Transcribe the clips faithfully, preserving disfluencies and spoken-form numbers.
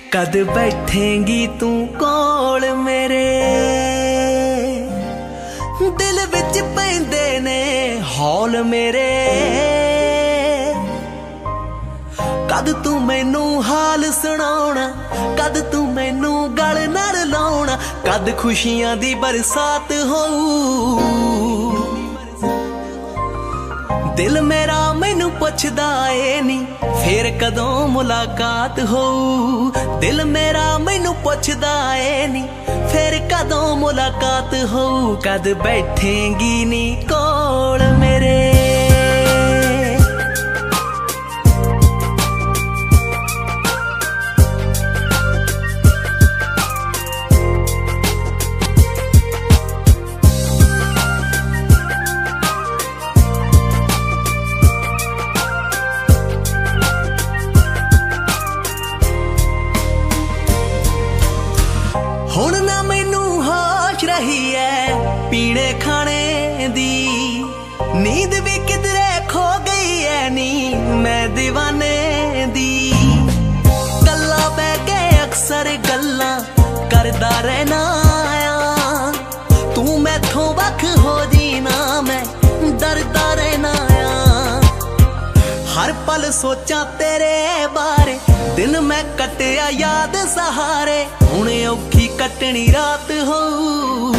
कद बैठेंगी तू कोल मेरे, दिल विच पैंदे ने हौल मेरे। कद तू मैनू हाल सुनाउणा, कद तू मैनू गल नाल लाउणा, कद खुशियां दी बरसात होऊ। दिल मेरा मैनू पुछदा ए नी फिर कदों मुलाकात होऊ। दिल मेरा मैनू पुछदा ए नी फिर कदों मुलाकात होऊ। कद बैठेंगी नी कोल मेरे। हुण ना मैनू होश रही है पीने खाने दी, नींद भी किधरे खो गई है नी मैं दीवाने दी। गल्लां बह के अक्सर गल्लां करदा रहना आ, तू मैथों वख हो जी ना मैं डरदा रहना आ। हर पल सोचा तेरे बारे, दिन मैं कटिया याद सहारे, हुणे औखी कटनी रात होऊ।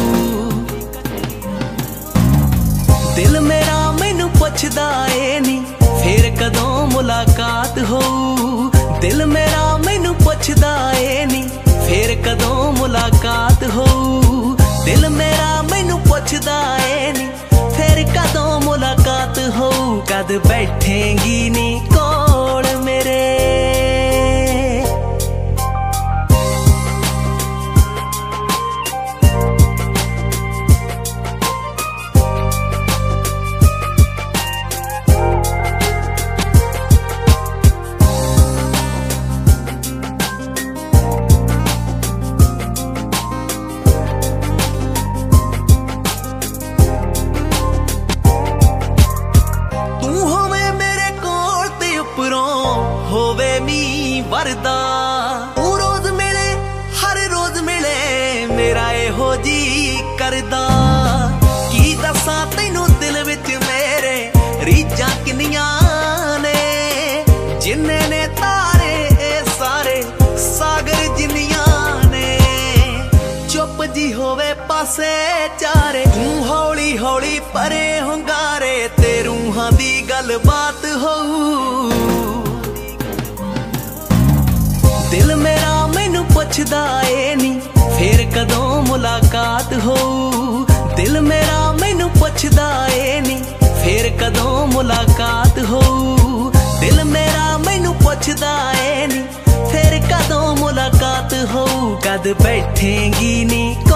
दिल मेरा मैनू पुछदा ए नी फिर कदों मुलाकात होऊ। दिल मेरा मैनू पुछदा ए नी फिर कदों मुलाकात होऊ। दिल मेरा मैनू पुछदा ए नी फिर कदों मुलाकात होऊ। कद बैठेंगी नी कोल मेरे। होवे मी वरदा तू रोज मिले हर रोज मिले मेरा एहो जी करदा। की दसां तैनू दिल विच मेरे रीझां किन्नियां ने, जिन्ने ने तारे सारे सागर जिन्नियां ने। चुप जी होवे पासे चारे, तू हौली हौली परे हुंगारे, ते रूहां दी गल बात होऊ। दिल मेरा मैनू पुछदा ए नी फिर कदों मुलाकात होऊ। दिल मेरा मैनू पुछदा ए नी फिर कदों मुलाकात होऊ। दिल मेरा मैनू पुछदा ए नी फिर कदों मुलाकात होऊ। कद बैठेंगी नी